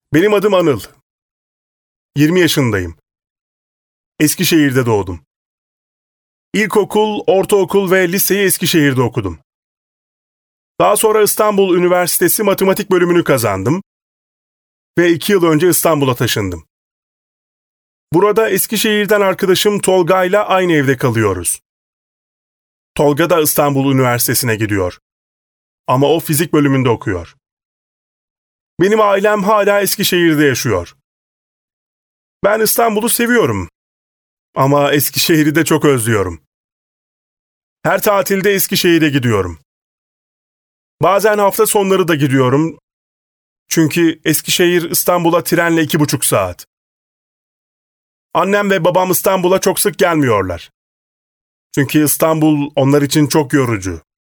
Benim adım Anıl. 20 yaşındayım. Eskişehir'de doğdum. İlkokul, ortaokul ve liseyi Eskişehir'de okudum. Daha sonra İstanbul Üniversitesi matematik bölümünü kazandım ve 2 yıl önce İstanbul'a taşındım. Burada Eskişehir'den arkadaşım Tolga'yla aynı evde kalıyoruz. Tolga da İstanbul Üniversitesi'ne gidiyor. Ama o fizik bölümünde okuyor. Benim ailem hala Eskişehir'de yaşıyor. Ben İstanbul'u seviyorum ama Eskişehir'i de çok özlüyorum. Her tatilde Eskişehir'e gidiyorum. Bazen hafta sonları da gidiyorum. Çünkü Eskişehir İstanbul'a trenle 2,5 saat. Annem ve babam İstanbul'a çok sık gelmiyorlar. Çünkü İstanbul onlar için çok yorucu.